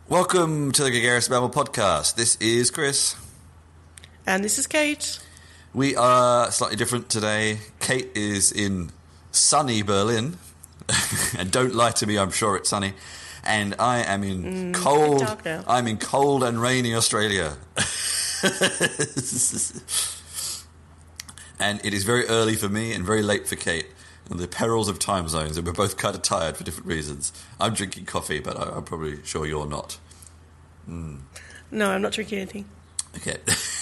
Welcome to the Gregarious Babble podcast. This is Chris. And this is Kate. We are slightly different today. Kate is in sunny Berlin. And don't lie to me, I'm sure it's sunny. And I am in cold and rainy Australia. And it is very early for me and very late for Kate. And the perils of time zones, and we're both kind of tired for different reasons. I'm drinking coffee, but I'm probably sure you're not. No, I'm not drinking anything. Okay.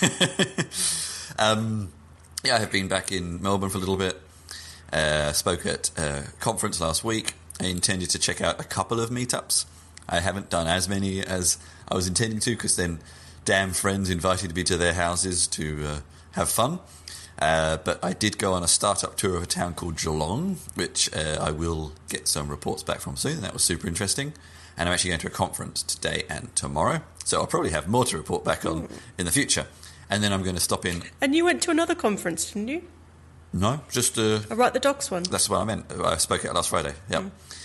I have been back in Melbourne for a little bit. Spoke at a conference last week. I intended to check out a couple of meetups. I haven't done as many as I was intending to, because then damn friends invited me to their houses to have fun. But I did go on a startup tour of a town called Geelong, which I will get some reports back from soon. That was super interesting. And I'm actually going to a conference today and tomorrow. So I'll probably have more to report back on in the future. And then I'm going to stop in. And you went to another conference, didn't you? No, just... Write the Docs one. That's what I meant. I spoke at last Friday. Yeah.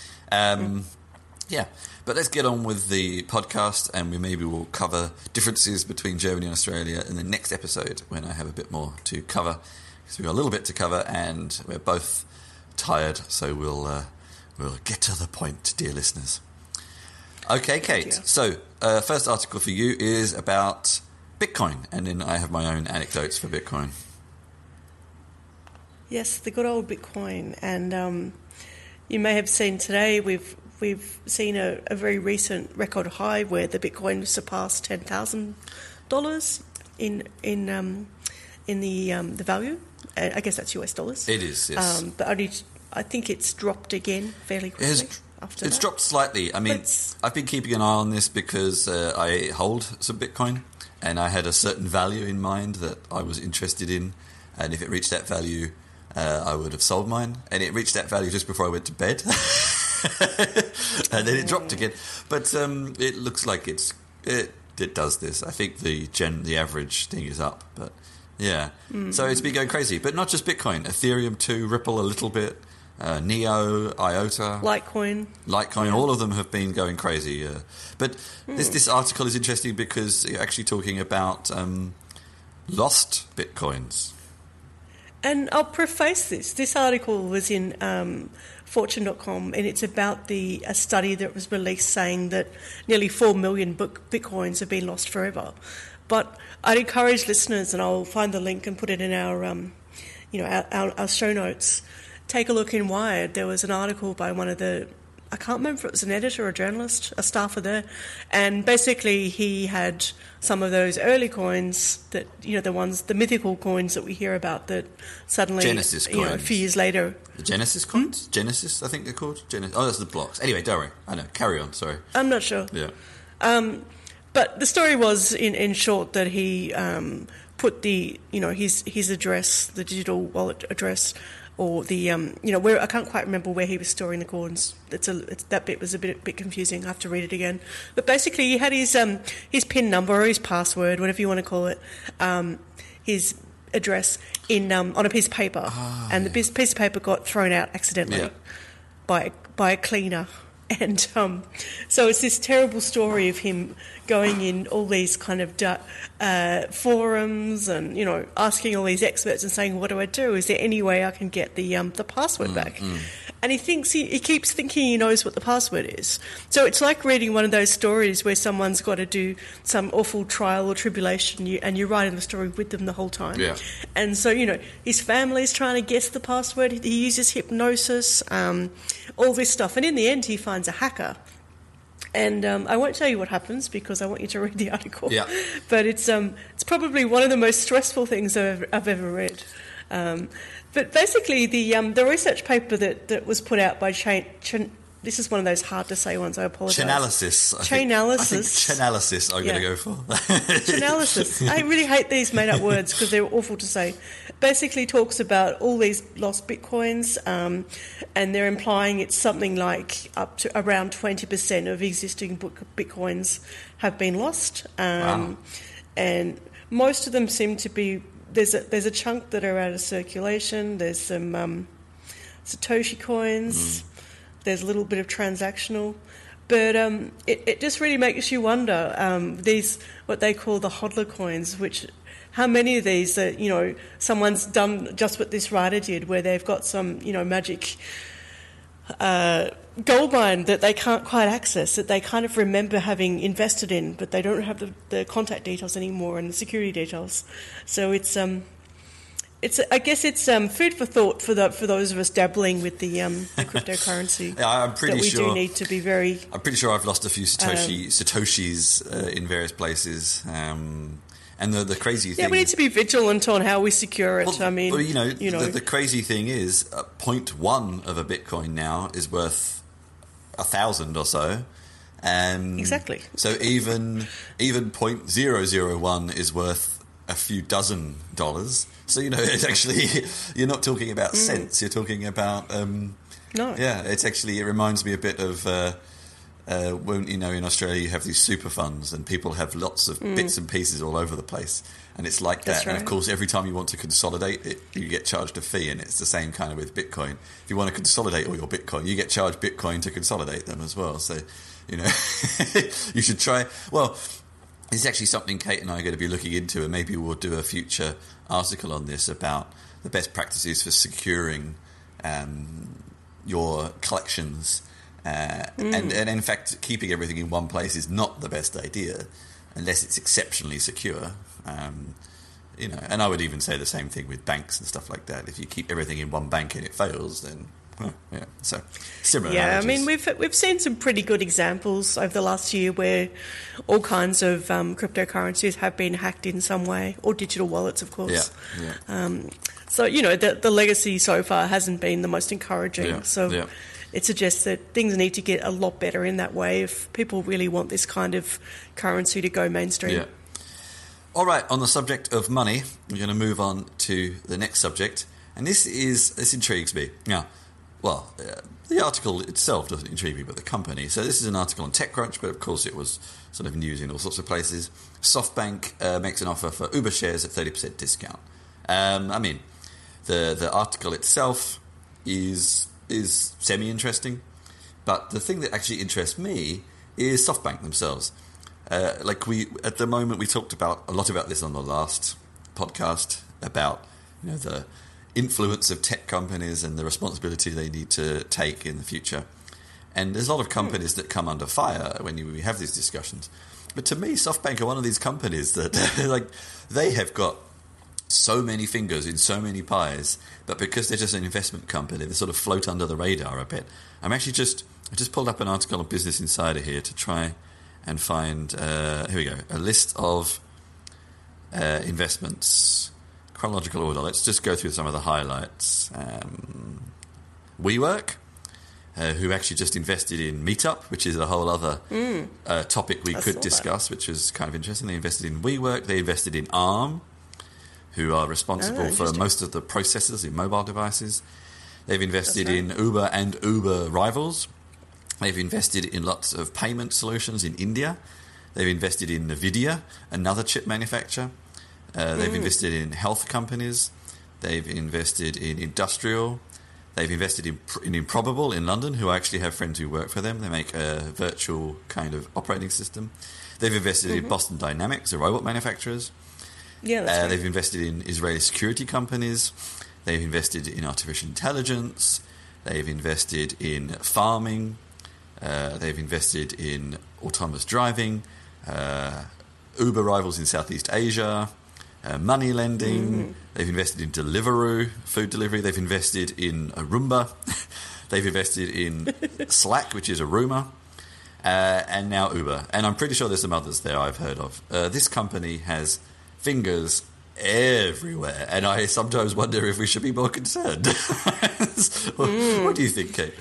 Yeah. But let's get on with the podcast, and maybe we'll cover differences between Germany and Australia in the next episode when I have a bit more to cover. Because we've got a little bit to cover, and we're both tired, so we'll get to the point, dear listeners. Okay, Kate. So, first article for you is about Bitcoin, and then I have my own anecdotes for Bitcoin. Yes, the good old Bitcoin. And you may have seen today we've seen a very recent record high where the Bitcoin surpassed $10,000 in the value. I guess that's US dollars. It is, yes. But I think it's dropped again fairly quickly. It's dropped slightly. I mean, I've been keeping an eye on this because I hold some Bitcoin, and I had a certain value in mind that I was interested in, and if it reached that value, I would have sold mine, and it reached that value just before I went to bed. And then it dropped again. But it looks like it does this. I think the average thing is up, but yeah. So it's been going crazy. But not just Bitcoin. Ethereum too, Ripple a little bit, Neo, IOTA. Litecoin. Yeah. All of them have been going crazy. But this article is interesting because you're actually talking about lost Bitcoins. And I'll preface this. This article was in Fortune.com, and it's about a study that was released saying that nearly 4 million Bitcoins have been lost forever. But I'd encourage listeners, and I'll find the link and put it in our show notes. Take a look in Wired. There was an article by one of I can't remember if it was an editor or a journalist, a staffer there, and basically he had some of those early coins that, the mythical coins that we hear about that suddenly, Genesis coins. A few years later. The Genesis coins? Genesis, I think they're called. Oh, that's the blocks. Anyway, don't worry. I know. Carry on, sorry. I'm not sure. Yeah. But the story was, in short, that he put his address, the digital wallet address, or the where I can't quite remember where he was storing the coins. That bit was a bit confusing. I have to read it again. But basically, he had his PIN number or his password, whatever you want to call it, his address on a piece of paper, the piece of paper got thrown out accidentally by a cleaner. And so it's this terrible story of him going in all these kind of forums and, asking all these experts and saying, what do I do? Is there any way I can get the password back? And he keeps thinking he knows what the password is. So it's like reading one of those stories where someone's got to do some awful trial or tribulation, and you're writing the story with them the whole time. Yeah. And so, his family's trying to guess the password. He uses hypnosis, all this stuff. And in the end, he finds a hacker. And I won't tell you what happens because I want you to read the article. Yeah. But it's probably one of the most stressful things I've ever read. But basically, the research paper that was put out by this is one of those hard to say ones. I apologise. Chainalysis. I think Chainalysis. I'm going to go for Chainalysis. I really hate these made up words because they're awful to say. Basically, talks about all these lost bitcoins, and they're implying it's something like up to around 20% of existing bitcoins have been lost. Wow. And most of them seem to be. There's a chunk that are out of circulation. There's some Satoshi coins. There's a little bit of transactional. But it just really makes you wonder, these, what they call the hodler coins, which, how many of these that, someone's done just what this writer did, where they've got some, magic gold mine that they can't quite access, that they kind of remember having invested in, but they don't have the contact details anymore and the security details. So it's I guess it's food for thought for those of us dabbling with the cryptocurrency. Yeah, I'm pretty sure do need to be very. I'm pretty sure I've lost a few satoshis in various places. And the crazy thing. Yeah, we need to be vigilant on how we secure it. Well, the crazy thing is, 0.1 of a Bitcoin now is worth 1,000 or so. Exactly. So even 0.001 is worth a few dozen dollars. So, it's actually, you're not talking about cents, you're talking about... no. Yeah, it reminds me a bit of... when, in Australia you have these super funds and people have lots of bits and pieces all over the place. And it's like That's that. right. And, of course, every time you want to consolidate it, you get charged a fee. And it's the same kind of with Bitcoin. If you want to consolidate all your Bitcoin, you get charged Bitcoin to consolidate them as well. So, you should try... Well... This is actually something Kate and I are going to be looking into, and maybe we'll do a future article on this about the best practices for securing your collections. And in fact, keeping everything in one place is not the best idea unless it's exceptionally secure. And I would even say the same thing with banks and stuff like that. If you keep everything in one bank and it fails, then... yeah, so similar. Yeah, analogies. I mean, we've seen some pretty good examples over the last year where all kinds of cryptocurrencies have been hacked in some way, or digital wallets, of course. Yeah. So the legacy so far hasn't been the most encouraging. Yeah. So it suggests that things need to get a lot better in that way if people really want this kind of currency to go mainstream. Yeah. All right. On the subject of money, we're going to move on to the next subject, and this intrigues me now. Well, the article itself doesn't intrigue me, but the company. So this is an article on TechCrunch, but of course it was sort of news in all sorts of places. SoftBank makes an offer for Uber shares at 30% discount. I mean, the article itself is semi-interesting, but the thing that actually interests me is SoftBank themselves. At the moment, we talked a lot about this on the last podcast about the influence of tech companies and the responsibility they need to take in the future. And there's a lot of companies that come under fire when we have these discussions. But to me, SoftBank are one of these companies that they have got so many fingers in so many pies, but because they're just an investment company, they sort of float under the radar a bit. I just pulled up an article on Business Insider here to try and find, here we go, a list of investments. Chronological order. Let's just go through some of the highlights. WeWork, who actually just invested in Meetup, which is a whole other topic we could discuss, which was kind of interesting. They invested in WeWork. They invested in Arm, who are responsible for most of the processors in mobile devices. They've invested in Uber and Uber rivals. They've invested in lots of payment solutions in India. They've invested in NVIDIA, another chip manufacturer. They've invested in health companies. They've invested in industrial. They've invested in Improbable in London, who I actually have friends who work for them. They make a virtual kind of operating system. They've invested in Boston Dynamics, the robot manufacturers. Yeah, that's right. They've invested in Israeli security companies. They've invested in artificial intelligence. They've invested in farming. They've invested in autonomous driving. Uber rivals in Southeast Asia. Money lending. They've invested in Deliveroo, food delivery. They've invested in Roomba. They've invested in Slack, which is a rumour, and now Uber. And I'm pretty sure there's some others there I've heard of. This company has fingers everywhere, and I sometimes wonder if we should be more concerned. What do you think, Kate?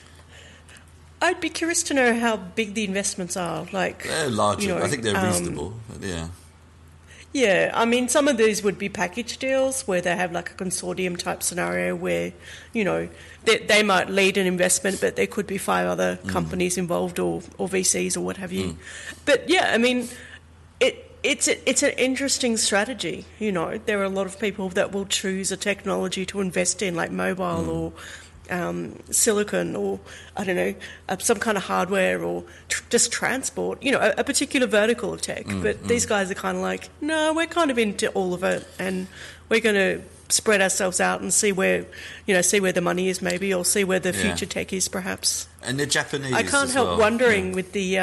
I'd be curious to know how big the investments are. They're larger. I think they're reasonable. But yeah. Yeah, I mean, some of these would be package deals where they have like a consortium type scenario where, they might lead an investment, but there could be 5 other companies involved or VCs or what have you. But yeah, I mean, it's an interesting strategy. There are a lot of people that will choose a technology to invest in, like mobile or silicon or, I don't know, some kind of hardware or just transport, a particular vertical of tech. But these guys are kind of like, no, we're kind of into all of it, and we're going to spread ourselves out and see where the money is maybe, or see where the future tech is perhaps. And the Japanese I can't help wondering with the,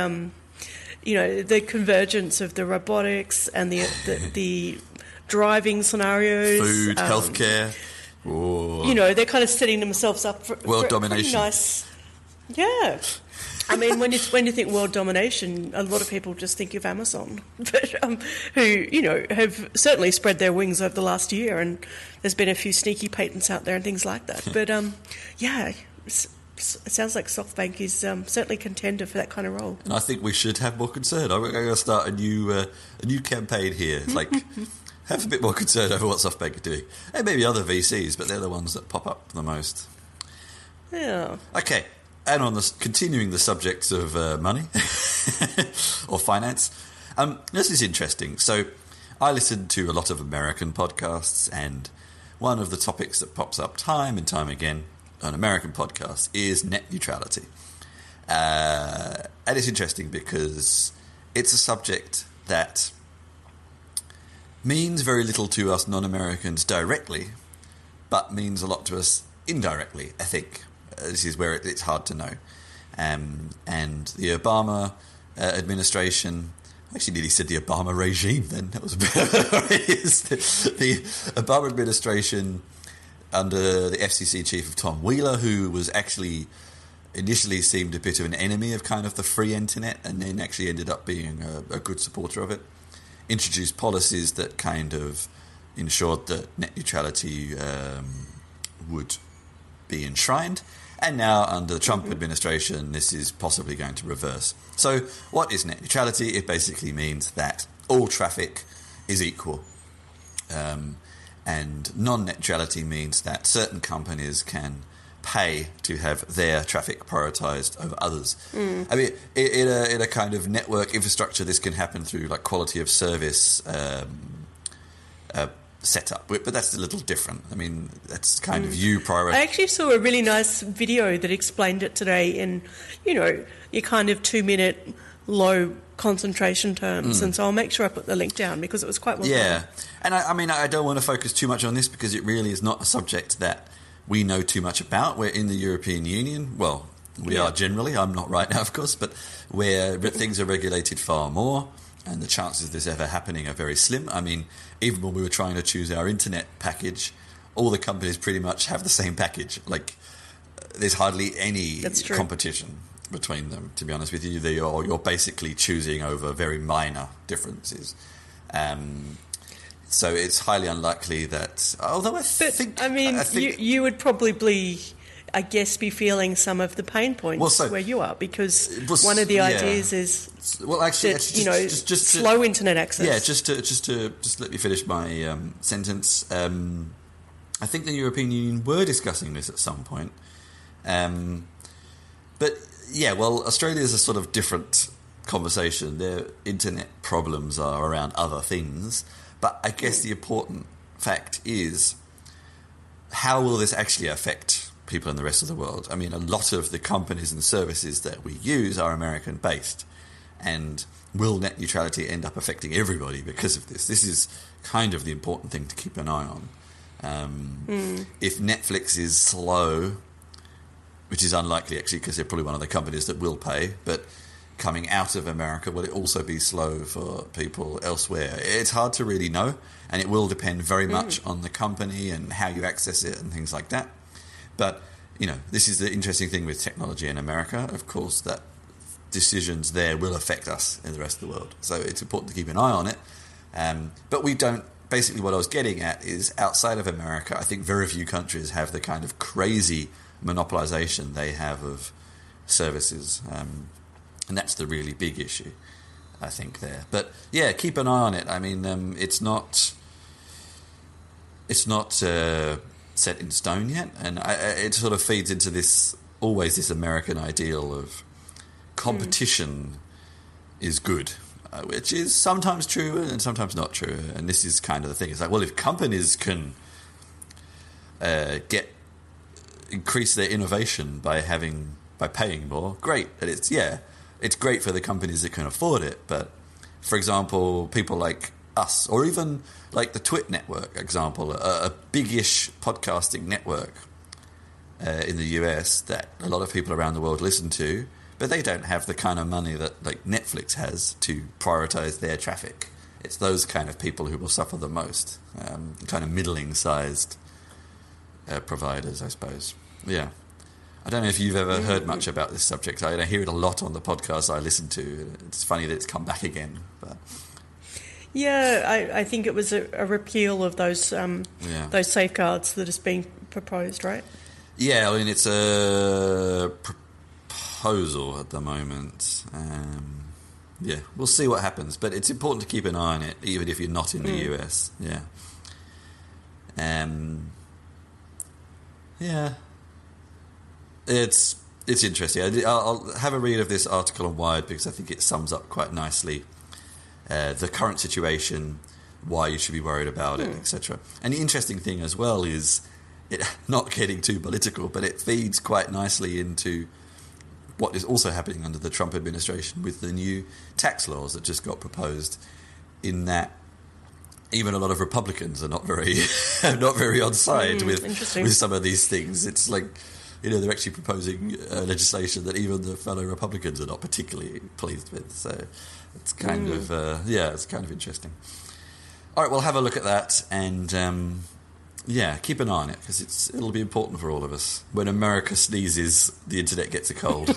the convergence of the robotics and the driving scenarios. Food, healthcare. They're kind of setting themselves up for world domination. Nice, yeah. I mean, when you think world domination, a lot of people just think of Amazon, but who have certainly spread their wings over the last year, and there's been a few sneaky patents out there and things like that. But it sounds like SoftBank is certainly a contender for that kind of role. And I think we should have more concern. I'm going to start a new campaign here. It's like, have a bit more concern over what SoftBank are doing. And maybe other VCs, but they're the ones that pop up the most. Yeah. Okay, and on continuing the subjects of money or finance, this is interesting. So I listen to a lot of American podcasts, and one of the topics that pops up time and time again on American podcasts is net neutrality. And it's interesting because it's a subject that means very little to us non-Americans directly, but means a lot to us indirectly, I think. This is where it's hard to know. And the Obama administration, I actually nearly said the Obama regime then. That was a bit the Obama administration under the FCC chief of Tom Wheeler, who was actually initially seemed a bit of an enemy of kind of the free internet, and then actually ended up being a good supporter of it, introduced policies that kind of ensured that net neutrality would be enshrined. And now, under the Trump administration, this is possibly going to reverse. So what is net neutrality? It basically means that all traffic is equal. And non-net neutrality means that certain companies can pay to have their traffic prioritized over others. I mean, in a kind of network infrastructure, this can happen through like quality of service setup, but that's a little different. I mean, that's kind of you prioritize. I actually saw a really nice video that explained it today in, your kind of 2-minute low concentration terms, and so I'll make sure I put the link down because it was quite well done. And I mean, I don't want to focus too much on this because it really is not a subject that we know too much about. We're in the European Union. Well, we are generally. I'm not right now, of course, but where things are regulated far more, and the chances of this ever happening are very slim. I mean, even when we were trying to choose our internet package, all the companies pretty much have the same package. Like, there's hardly any competition between them, to be honest with you. You're basically choosing over very minor differences. So it's highly unlikely that... Although I think you would probably... I guess be feeling some of the pain points where you are, because one of the ideas is just slow internet access. Yeah, just let me finish my sentence. I think the European Union were discussing this at some point, but Australia is a sort of different conversation. Their internet problems are around other things, but I guess the important fact is, how will this actually affect people in the rest of the world? I mean, a lot of the companies and services that we use are American-based, and will net neutrality end up affecting everybody because of this? This is kind of the important thing to keep an eye on. If Netflix is slow, which is unlikely actually because they're probably one of the companies that will pay, but coming out of America, will it also be slow for people elsewhere? It's hard to really know, and it will depend very much on the company and how you access it and things like that. But, this is the interesting thing with technology in America, of course, that decisions there will affect us in the rest of the world. So it's important to keep an eye on it. But we don't... Basically, what I was getting at is, outside of America, I think very few countries have the kind of crazy monopolization they have of services. And that's the really big issue, I think, there. But, keep an eye on it. I mean, it's not set in stone yet, and it sort of feeds into this American ideal of competition is good, which is sometimes true and sometimes not true. And this is kind of the thing. It's like, well, if companies can get increase their innovation by paying more, great. And it's great for the companies that can afford it. But for example, people like us, or even like the Twit network, example, a big-ish podcasting network in the US that a lot of people around the world listen to, but they don't have the kind of money that like Netflix has to prioritize their traffic. It's those kind of people who will suffer the most, kind of middling-sized providers, I suppose. Yeah. I don't know if you've ever heard much about this subject. I hear it a lot on the podcasts I listen to. It's funny that it's come back again. But yeah, I think it was a repeal of those safeguards that is being proposed, right? Yeah, I mean, it's a proposal at the moment. Yeah, we'll see what happens. But it's important to keep an eye on it, even if you're not in the US. Yeah. Yeah. It's interesting. I'll have a read of this article on Wired because I think it sums up quite nicely the current situation, why you should be worried about it, etc. And the interesting thing as well is, it not getting too political, but it feeds quite nicely into what is also happening under the Trump administration with the new tax laws that just got proposed, in that even a lot of Republicans are not very on side with some of these things. It's like, they're actually proposing legislation that even the fellow Republicans are not particularly pleased with. So it's kind of it's kind of interesting. All right, we'll have a look at that and keep an eye on it, because it'll be important for all of us. When America sneezes, the internet gets a cold.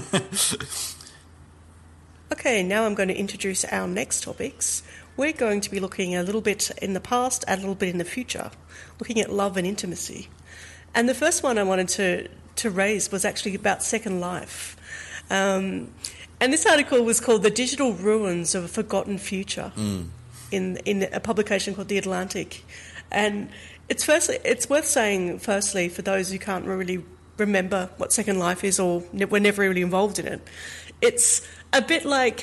Okay, now I'm going to introduce our next topics. We're going to be looking a little bit in the past and a little bit in the future, looking at love and intimacy. And the first one I wanted to raise was actually about Second Life. And this article was called "The Digital Ruins of a Forgotten Future" in a publication called The Atlantic. And it's worth saying, firstly, for those who can't really remember what Second Life is or were never really involved in it, it's a bit like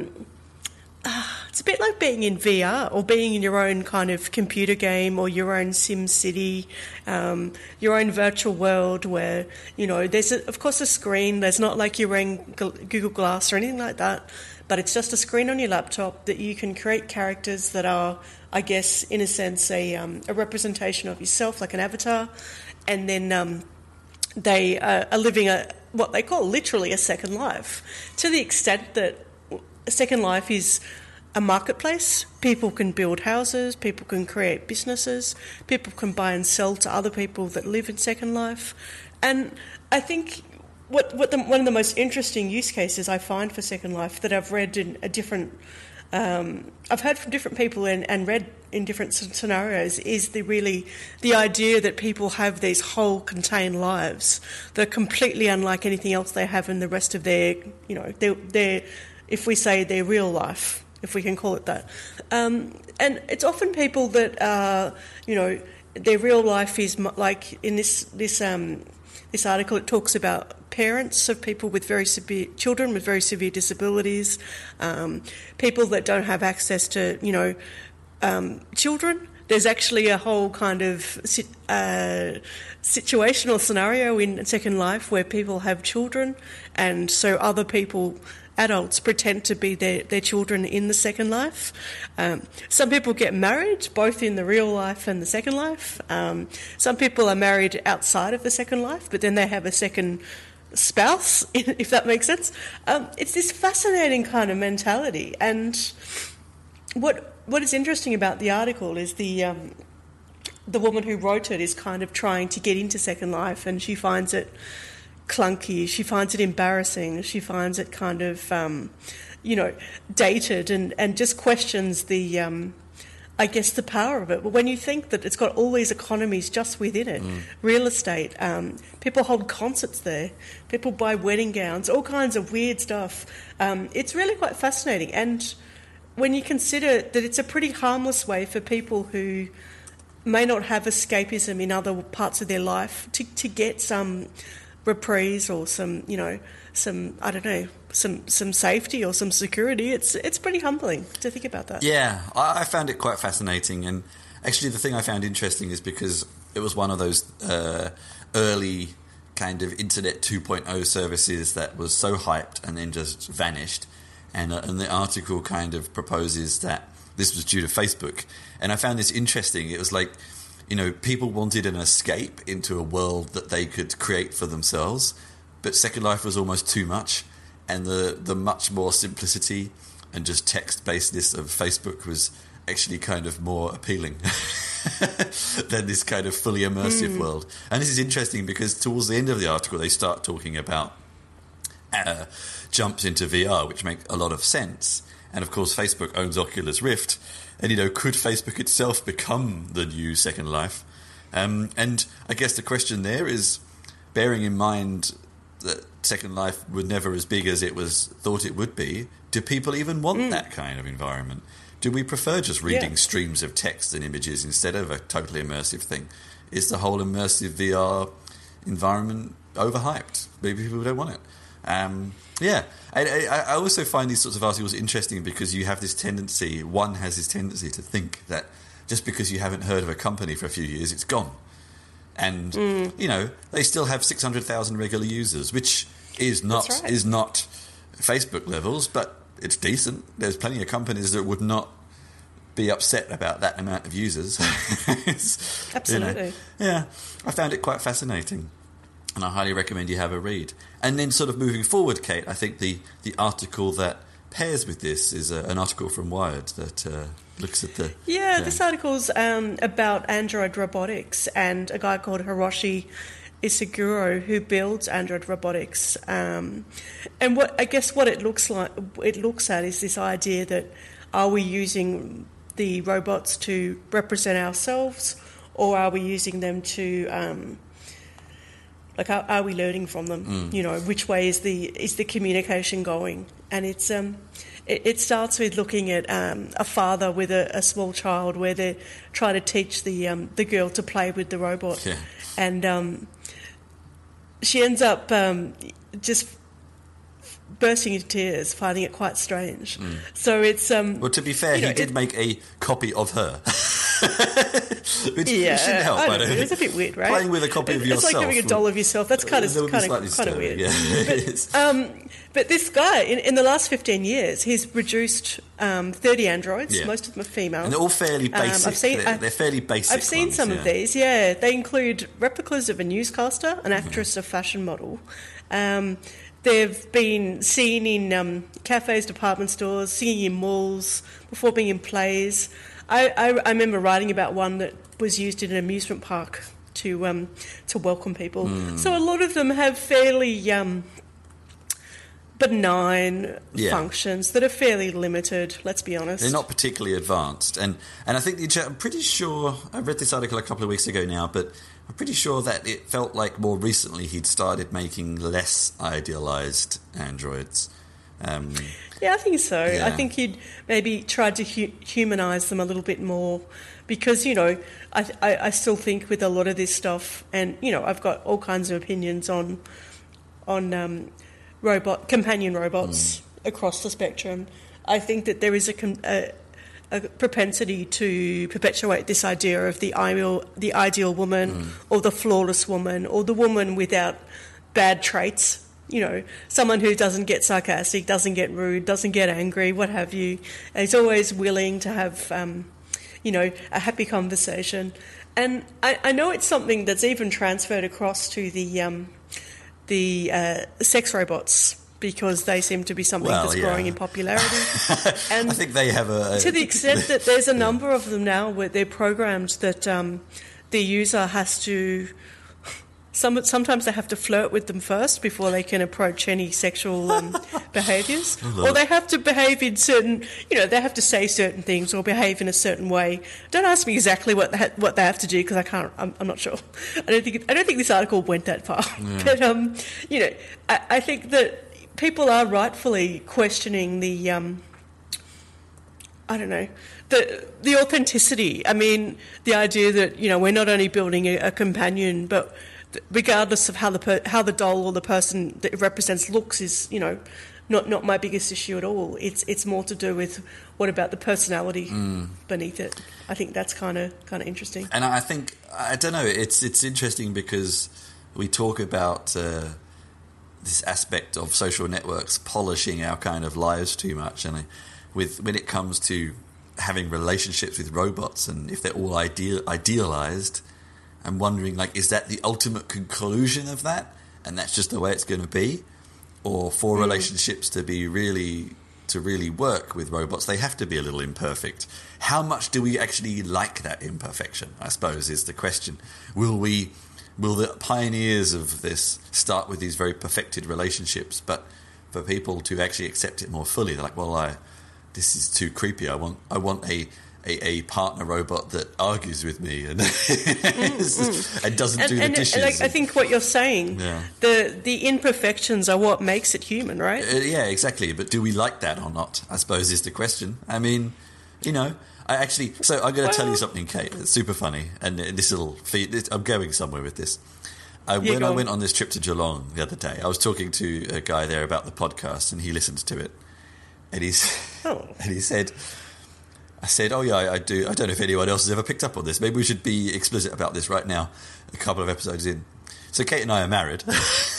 being in VR or being in your own kind of computer game or your own Sim City, your own virtual world where, there's, of course, a screen. There's not like you're wearing Google Glass or anything like that, but it's just a screen on your laptop that you can create characters that are, I guess, in a sense, a representation of yourself, like an avatar, and then they are living what they call literally a second life, to the extent that Second Life is a marketplace. People can build houses, people can create businesses, people can buy and sell to other people that live in Second Life. And I think one of the most interesting use cases I find for Second Life that I've read in I've heard from different people and read in different scenarios is the idea that people have these whole contained lives that are completely unlike anything else they have in the rest of their if we say their real life, if we can call it that. And it's often people that their real life is like in this article. It talks about parents of people with children with very severe disabilities, people that don't have access to children. There's actually a whole kind of situational scenario in Second Life where people have children, and so other people, adults, pretend to be their children in the Second Life. Some people get married, both in the real life and the Second Life. Some people are married outside of the Second Life, but then they have a second spouse, if that makes sense. It's this fascinating kind of mentality. And what is interesting about the article is the woman who wrote it is kind of trying to get into Second Life, and she finds it clunky, she finds it embarrassing, she finds it kind of, dated and just questions the power of it. But when you think that it's got all these economies just within it, real estate, people hold concerts there, people buy wedding gowns, all kinds of weird stuff, it's really quite fascinating. And when you consider that it's a pretty harmless way for people who may not have escapism in other parts of their life to get some reprise or some safety or some security. It's pretty humbling to think about that. Yeah, I found it quite fascinating, and actually the thing I found interesting is because it was one of those early kind of Internet 2.0 services that was so hyped and then just vanished. And the article kind of proposes that this was due to Facebook. And I found this interesting. It was like, people wanted an escape into a world that they could create for themselves, but Second Life was almost too much. And the much more simplicity and just text-basedness of Facebook was actually kind of more appealing than this kind of fully immersive world. And this is interesting because towards the end of the article, they start talking about jumps into VR, which make a lot of sense. And of course, Facebook owns Oculus Rift. And, could Facebook itself become the new Second Life? And I guess the question there is, bearing in mind that Second Life was never as big as it was thought it would be, do people even want that kind of environment? Do we prefer just reading streams of text and images instead of a totally immersive thing? Is the whole immersive VR environment overhyped? Maybe people don't want it. I also find these sorts of articles interesting because you have this tendency, one has this tendency to think that just because you haven't heard of a company for a few years, it's gone. And, they still have 600,000 regular users, which is not Facebook levels, but it's decent. There's plenty of companies that would not be upset about that amount of users. Absolutely. I found it quite fascinating. And I highly recommend you have a read. And then sort of moving forward, Kate, I think the article that pairs with this is an article from Wired that looks at the... Yeah, this article's about Android robotics and a guy called Hiroshi Isaguro who builds Android robotics. And what it looks at is this idea that are we using the robots to represent ourselves, or are we using them to... are we learning from them? Which way is the communication going? And it's it starts with looking at a father with a small child, where they're trying to teach the girl to play with the robot, and she ends up just bursting into tears, finding it quite strange. So it's well, to be fair, he did make a copy of her. Which shouldn't help. I don't know. It's a bit weird, right? Playing with a copy of yourself. It's like doing a doll of yourself. That's kind of weird. Yeah. But this guy, in the last 15 years, he's reduced 30 androids. Yeah. Most of them are female. And they're all fairly basic. They're fairly basic. I've seen some of these, They include replicas of a newscaster, an actress, a fashion model. They've been seen in cafes, department stores, singing in malls, performing in plays. I remember writing about one that was used in an amusement park to welcome people. So a lot of them have fairly benign functions that are fairly limited, let's be honest. They're not particularly advanced. And I think I'm pretty sure, I read this article a couple of weeks ago now, but I'm pretty sure that it felt like more recently he'd started making less idealised androids. I think so. Yeah. I think he'd maybe tried to humanise them a little bit more because, I still think with a lot of this stuff, and, I've got all kinds of opinions on companion robots across the spectrum. I think that there is a propensity to perpetuate this idea of the ideal woman or the flawless woman or the woman without bad traits. Someone who doesn't get sarcastic, doesn't get rude, doesn't get angry, what have you. And is always willing to have, a happy conversation. And I know it's something that's even transferred across to the sex robots, because they seem to be something that's growing in popularity. And I think they have to the extent that there's a number of them now where they're programmed that the user has to... Sometimes they have to flirt with them first before they can approach any sexual behaviours. Or they have to behave in certain... they have to say certain things or behave in a certain way. Don't ask me exactly what they have to do, because I can't... I'm not sure. I don't think this article went that far. Yeah. But, I think that people are rightfully questioning the... the authenticity. I mean, the idea that, we're not only building a companion, but... regardless of how the doll or the person that it represents looks is, not my biggest issue at all. It's more to do with what about the personality beneath it. I think that's kind of interesting. And I think, I don't know, it's interesting because we talk about this aspect of social networks polishing our kind of lives too much, and when it comes to having relationships with robots, and if they're all idealized, I'm wondering, like, is that the ultimate conclusion of that, and that's just the way it's going to be, or for relationships to really work with robots, they have to be a little imperfect. How much do we actually like that imperfection, I suppose, is the question. Will the pioneers of this start with these very perfected relationships, but for people to actually accept it more fully, they're like, well, this is too creepy. I want a partner robot that argues with me and and doesn't do the dishes. Like, I think what you're saying, the imperfections are what makes it human, right? Yeah, exactly. But do we like that or not, I suppose, is the question. I mean, I'm going to tell you something, Kate. It's super funny, and I'm going somewhere with this. When I went on this trip to Geelong the other day, I was talking to a guy there about the podcast, and he listened to it. And he said, I said, oh yeah, I do. I don't know if anyone else has ever picked up on this. Maybe we should be explicit about this right now, a couple of episodes in. So Kate and I are married. and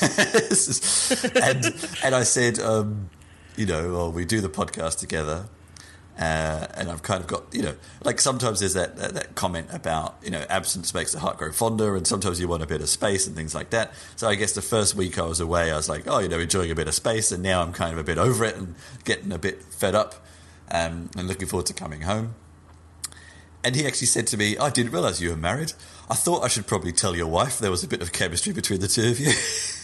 I said, we do the podcast together. And I've kind of got, like sometimes there's that comment about, absence makes the heart grow fonder, and sometimes you want a bit of space and things like that. So I guess the first week I was away, I was like, enjoying a bit of space, and now I'm kind of a bit over it and getting a bit fed up and looking forward to coming home. And he actually said to me, I didn't realise you were married. I thought I should probably tell your wife there was a bit of chemistry between the two of you.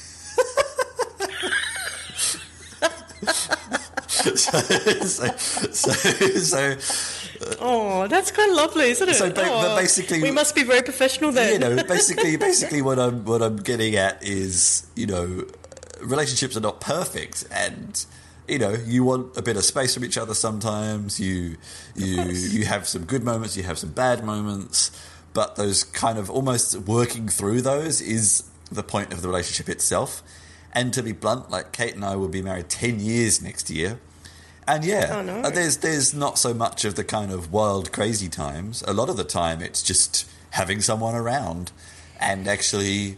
Oh, that's kind of lovely, isn't it? But basically, we must be very professional then. Basically, what I'm getting at is, relationships are not perfect, and you want a bit of space from each other sometimes. You have some good moments, you have some bad moments, but those kind of almost working through those is the point of the relationship itself. And to be blunt, like Kate and I will be married 10 years next year. And there's not so much of the kind of wild, crazy times. A lot of the time it's just having someone around. And actually,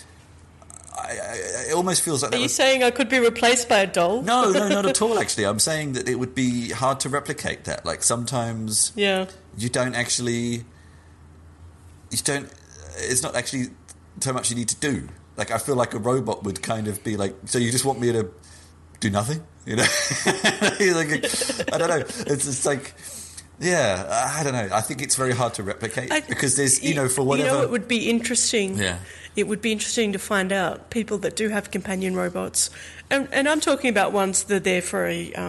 it almost feels like... Are you saying I could be replaced by a doll? No, not at all, actually. I'm saying that it would be hard to replicate that. Like, sometimes you don't actually... It's not actually so much you need to do. Like, I feel like a robot would kind of be like, so you just want me to do nothing? Like, I don't know. It's like, I don't know. I think it's very hard to replicate because there's, for whatever... it would be interesting. Yeah. It would be interesting to find out people that do have companion robots. And I'm talking about ones that are there for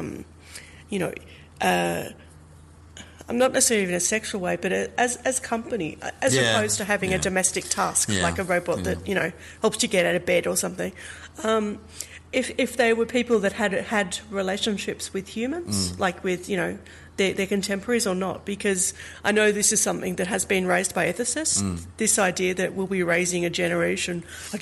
I'm not necessarily in a sexual way, but as company, as opposed to having a domestic task like a robot that helps you get out of bed or something. If they were people that had relationships with humans, like with their contemporaries or not, because I know this is something that has been raised by ethicists. This idea that we'll be raising a generation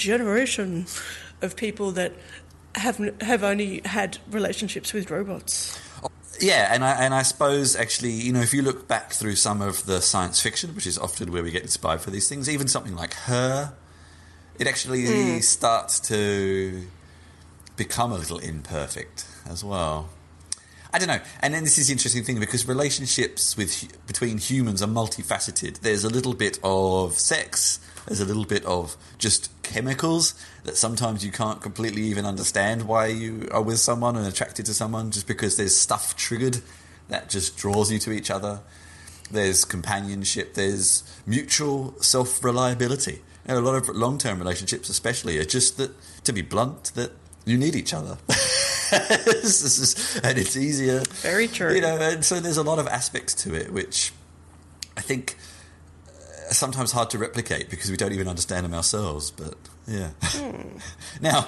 of people that have only had relationships with robots. Yeah, and I suppose actually, if you look back through some of the science fiction, which is often where we get inspired for these things, even something like Her, it actually starts to become a little imperfect as well. I don't know. And then this is the interesting thing, because relationships between humans are multifaceted. There's a little bit of sex, there's a little bit of just chemicals that sometimes you can't completely even understand why you are with someone and attracted to someone, just because there's stuff triggered that just draws you to each other. There's companionship, there's mutual self-reliability. A lot of long-term relationships especially are just that, to be blunt, that you need each other. And it's easier. Very true. And so there's a lot of aspects to it which I think are sometimes hard to replicate because we don't even understand them ourselves. But now,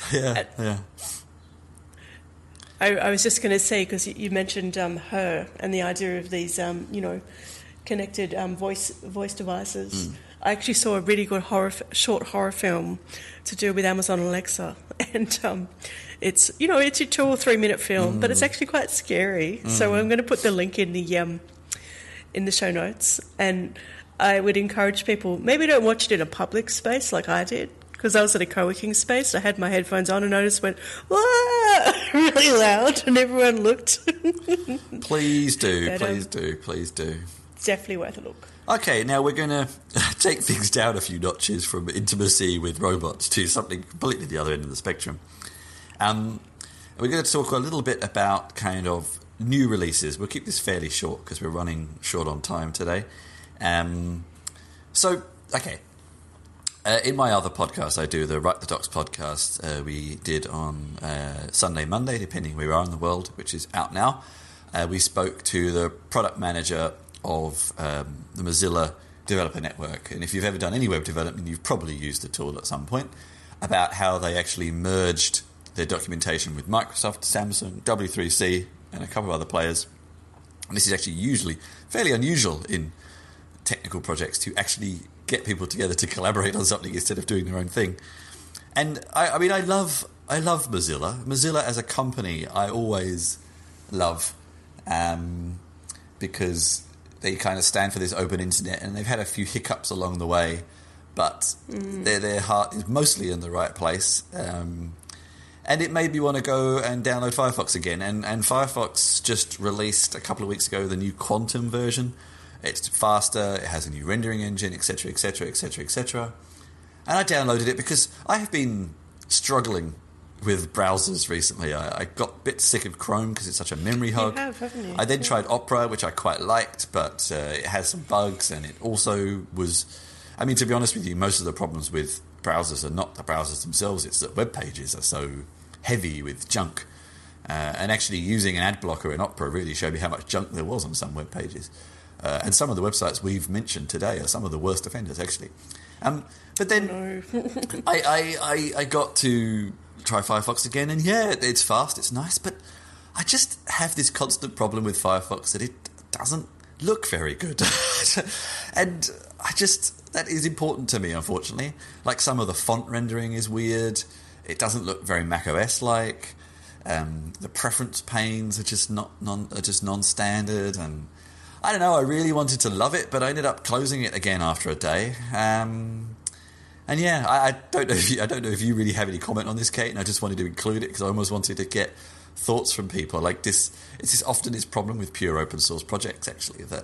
I was just going to say, because you mentioned Her and the idea of these connected voice devices. I actually saw a really good short horror film to do with Amazon Alexa, and it's a 2 or 3 minute film, but it's actually quite scary. So I'm going to put the link in the show notes, and I would encourage people, maybe don't watch it in a public space like I did, because I was at a co-working space. I had my headphones on and I just went, "Whoa!" really loud, and everyone looked. Please do, please do. It's definitely worth a look. Okay, now we're going to take things down a few notches from intimacy with robots to something completely the other end of the spectrum. We're going to talk a little bit about kind of new releases. We'll keep this fairly short because we're running short on time today. In my other podcast, I do the Write the Docs podcast. We did on Sunday, Monday, depending where we are in the world, which is out now. We spoke to the product manager of the Mozilla Developer Network. And if you've ever done any web development, you've probably used the tool at some point, about how they actually merged their documentation with Microsoft, Samsung, W3C, and a couple of other players. And this is actually usually fairly unusual in technical projects, to actually get people together to collaborate on something instead of doing their own thing. And I love Mozilla. Mozilla as a company, I always love, because they kind of stand for this open internet, and they've had a few hiccups along the way, but their heart is mostly in the right place. And it made me want to go and download Firefox again. And Firefox just released a couple of weeks ago the new Quantum version. It's faster, it has a new rendering engine, etc., etc., etc., etc. And I downloaded it because I have been struggling with browsers recently. I got a bit sick of Chrome because it's such a memory hog. You have, haven't you? I then tried Opera, which I quite liked, but it has some bugs, and it also was... I mean, to be honest with you, most of the problems with browsers are not the browsers themselves, it's that web pages are so heavy with junk. And actually using an ad blocker in Opera really showed me how much junk there was on some web pages. And some of the websites we've mentioned today are some of the worst offenders, actually. But then I got to try Firefox again, and yeah, it's fast, it's nice, but I just have this constant problem with Firefox that it doesn't look very good. And that is important to me, unfortunately. Like, some of the font rendering is weird. It doesn't look very macOS-like. The preference panes are just non-standard, and I don't know. I really wanted to love it, but I ended up closing it again after a day. And yeah, I don't know if you really have any comment on this, Kate. And I just wanted to include it because I almost wanted to get thoughts from people. Like this, it's often this problem with pure open source projects, actually, that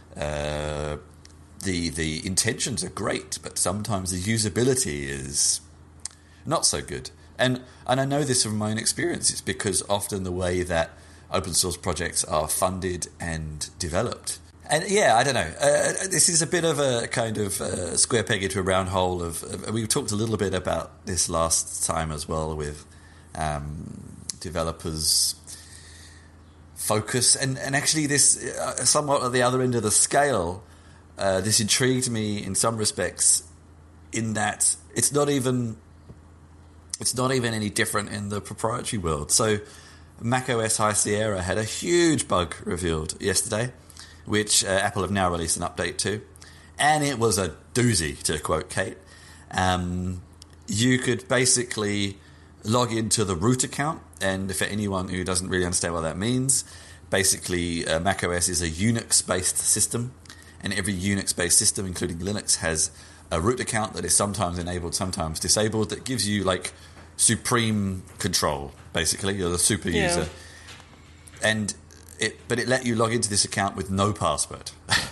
the intentions are great, but sometimes the usability is not so good. And I know this from my own experience. It's because often the way that open source projects are funded and developed. And yeah, I don't know. This is a bit of a kind of square peg into a round hole. We talked a little bit about this last time as well with developers' focus. And actually this, somewhat at the other end of the scale, this intrigued me in some respects in that it's not even any different in the proprietary world. So macOS High Sierra had a huge bug revealed yesterday, which Apple have now released an update to. And it was a doozy, to quote Kate. You could basically log into the root account, and for anyone who doesn't really understand what that means, basically macOS is a Unix-based system, and every Unix-based system, including Linux, has a root account that is sometimes enabled, sometimes disabled, that gives you, like, supreme control, basically. You're the super user. But it let you log into this account with no password,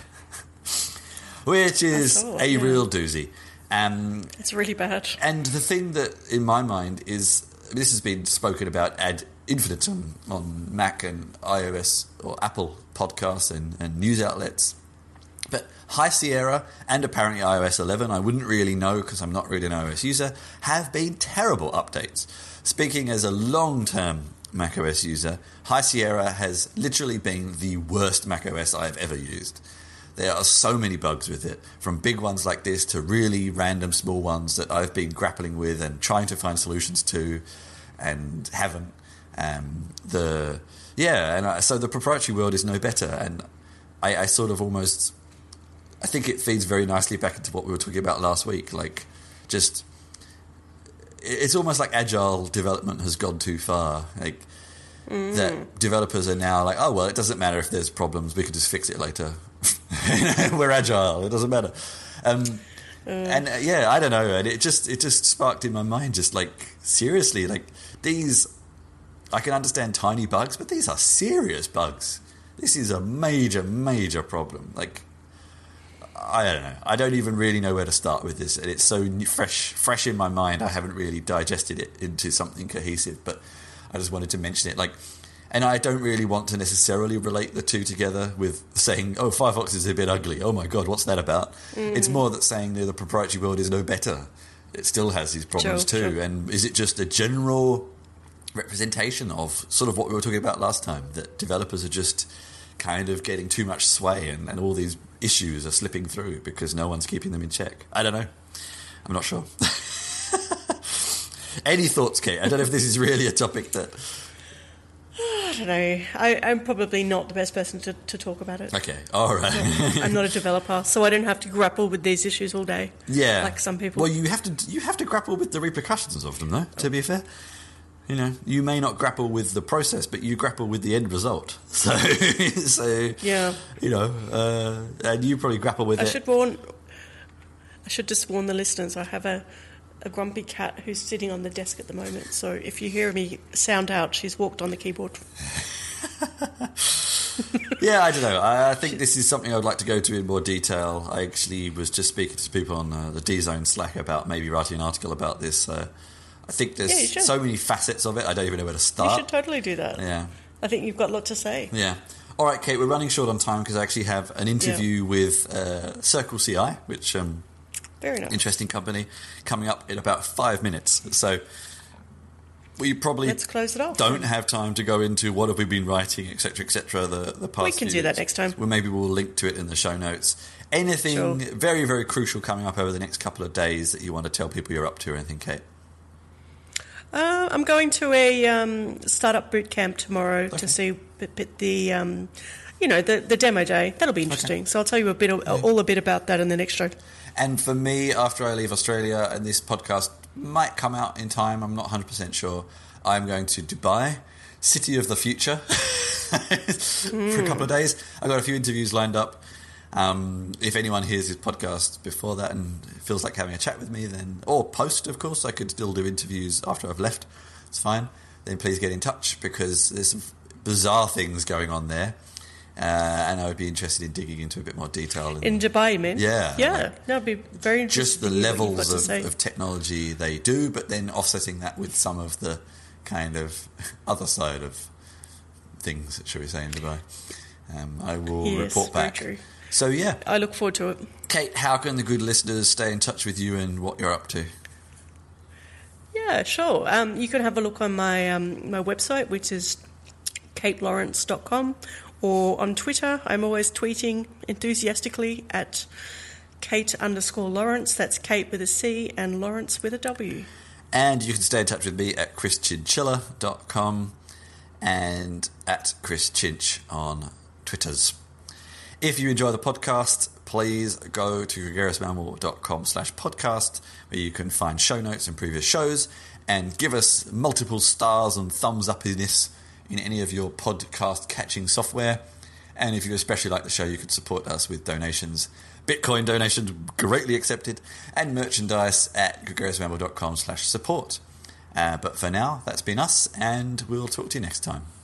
which is real doozy. It's really bad. And the thing that, in my mind, is... This has been spoken about ad infinitum on Mac and iOS or Apple podcasts and news outlets. But High Sierra and apparently iOS 11, I wouldn't really know because I'm not really an iOS user, have been terrible updates. Speaking as a long-term macOS user, High Sierra has literally been the worst macOS I've ever used. There are so many bugs with it, from big ones like this to really random small ones that I've been grappling with and trying to find solutions to and haven't. So the proprietary world is no better, and I sort of almost... I think it feeds very nicely back into what we were talking about last week. Like, just... It's almost like agile development has gone too far. Like, that developers are now like, oh, well, it doesn't matter if there's problems, we can just fix it later. We're agile, it doesn't matter. And I don't know, and it just sparked in my mind, just like, seriously, like, these, I can understand tiny bugs, but these are serious bugs. This is a major problem. Like, I don't know. I don't even really know where to start with this, and it's so fresh in my mind. I haven't really digested it into something cohesive, but I just wanted to mention it. Like, and I don't really want to necessarily relate the two together with saying, "Oh, Firefox is a bit ugly. Oh my God, what's that about?" It's more that saying the proprietary world is no better. It still has these problems too. Sure. And is it just a general representation of sort of what we were talking about last time, that developers are just kind of getting too much sway and all these issues are slipping through because no one's keeping them in check? I don't know. I'm not sure. Any thoughts, Kate? I don't know if this is really a topic that... I don't know. I'm probably not the best person to talk about it. Okay, all right. I'm not a developer, so I don't have to grapple with these issues all day. Yeah. Like some people. Well, you have to grapple with the repercussions of them, though, to be fair. You know, you may not grapple with the process, but you grapple with the end result. So yeah, you know, and you probably grapple with it. I should just warn the listeners. I have a grumpy cat who's sitting on the desk at the moment. So if you hear me sound out, she's walked on the keyboard. Yeah, I don't know. I think this is something I would like to go to in more detail. I actually was just speaking to people on the D-Zone Slack about maybe writing an article about this. I think there's so many facets of it, I don't even know where to start. You should totally do that. Yeah. I think you've got a lot to say. Yeah. All right, Kate, we're running short on time because I actually have an interview with Circle CI, which very nice. Interesting company, coming up in about 5 minutes. So we probably Let's close it off. Don't have time to go into what have we been writing, etc., etc. The past. We can do that next time. Well, maybe we'll link to it in the show notes. Anything very, very crucial coming up over the next couple of days that you want to tell people you're up to or anything, Kate? I'm going to a startup boot camp tomorrow to see the the demo day. That'll be interesting. Okay. So I'll tell you all a bit about that in the next show. And for me, after I leave Australia, and this podcast might come out in time, I'm not 100% sure, I'm going to Dubai, city of the future, for a couple of days. I've got a few interviews lined up. If anyone hears this podcast before that and feels like having a chat with me, then, or post, of course, I could still do interviews after I've left. It's fine. Then please get in touch because there's some bizarre things going on there. And I would be interested in digging into a bit more detail. In Dubai, you mean? Yeah. Yeah, that would be very interesting. Just the levels of technology they do, but then offsetting that with some of the kind of other side of things, shall we say, in Dubai. I will report back. Very true. So, yeah. I look forward to it. Kate, how can the good listeners stay in touch with you and what you're up to? Yeah, sure. You can have a look on my my website, which is katelawrence.com, or on Twitter. I'm always tweeting enthusiastically at Kate_Lawrence. That's Kate with a C and Lawrence with a W. And you can stay in touch with me at chrischinchilla.com and at chrischinch on Twitters. If you enjoy the podcast, please go to gregariousmammal.com/podcast, where you can find show notes and previous shows, and give us multiple stars and thumbs up-iness in any of your podcast catching software. And if you especially like the show, you could support us with donations. Bitcoin donations greatly accepted, and merchandise at gregariousmammal.com/support. But for now, that's been us, and we'll talk to you next time.